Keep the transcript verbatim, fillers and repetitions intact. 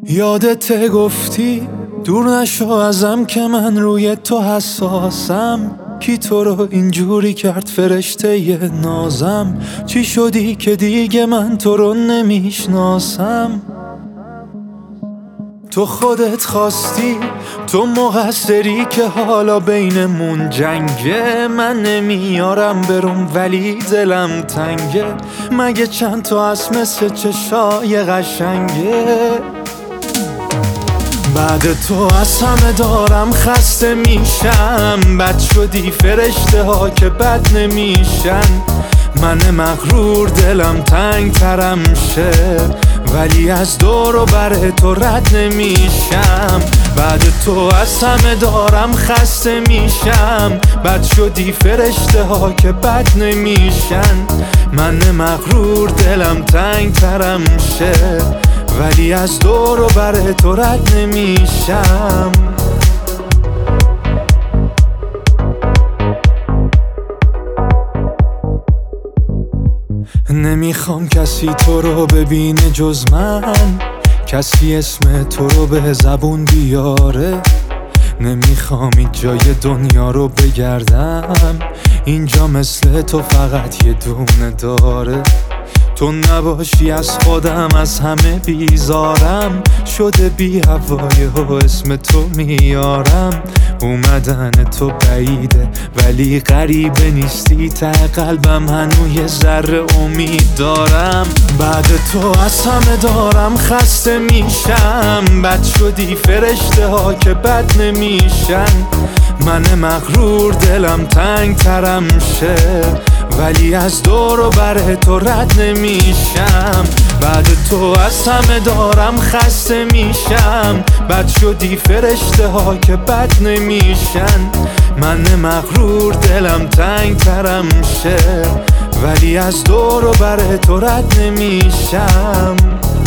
یادت گفتی دور نشو ازم که من روی تو حساسم. کی تو رو اینجوری کرد فرشته ی نازم؟ چی شدی که دیگه من تو رو نمیشناسم؟ تو خودت خواستی، تو مقصری که حالا بینمون جنگه. من نمیارم برم ولی دلم تنگه. مگه چند تا هست مثل چشای قشنگه؟ بعد تو از همه دارم خسته میشم. بد شدی فرشته ها که بد نمیشن. من مغرور دلم تنگ ترم شه، ولی از دور و بر تو رد نمیشم. بعد تو از همه دارم خسته میشم. بد شدی فرشته ها که بد نمیشن. من مغرور دلم تنگ ترم شه، ولی از دور و بر تو رد نمیشم. نمیخوام کسی تو رو ببینه جز من، کسی اسم تو رو به زبون بیاره. نمیخوام این جای دنیا رو بگردم، اینجا مثل تو فقط یه دونه داره. تو نباشی از خودم از همه بیزارم. شده بی هوای و اسم تو میارم. اومدن تو بعیده ولی غریبه نیستی. ته قلبم هنوز یه ذره امید دارم. بعد تو از همه دارم خسته میشم. بد شدی فرشته ها که بد نمیشن. من مغرور دلم تنگ ترم شه، ولی از دور و بر تو رد نمیشم. بعد تو از همه دارم خسته میشم. بد شدی فرشته ها که بد نمیشن. من مغرور دلم تنگ ترم شه، ولی از دور و بر تو رد نمیشم.